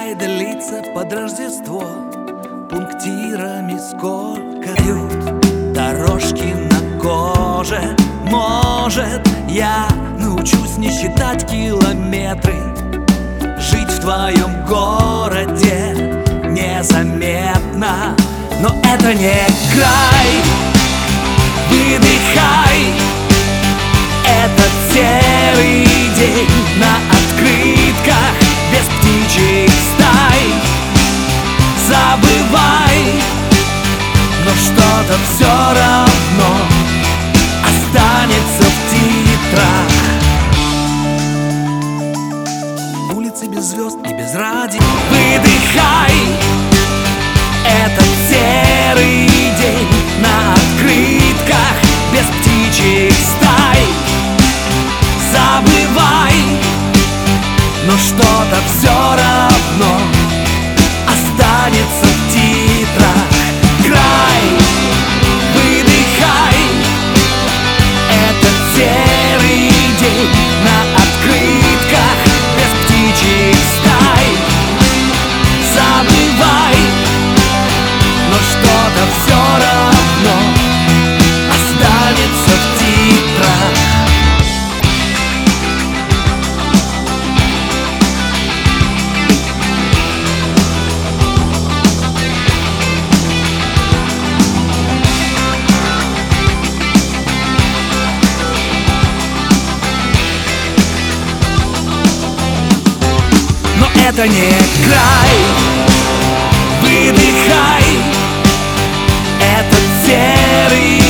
Пускай длится под Рождество, пунктирами сколько бьют дорожки на коже. Может, я научусь не считать километры, жить в твоем городе незаметно. Но это не край, выдыхай. Этот серый день на открытках без птичьих стай. Забывай, но что-то все равно останется в титрах. Улицы без звезд и без радио. Выдыхай. Этот серый день на открытках без птичьих стай. Забывай, но что-то все равно останется в титрах. Край, выдыхай. Этот серый день на открытках без птичьих стай. Забывай, но что-то все равно останется в титрах. Это не край, выдыхай. Этот серый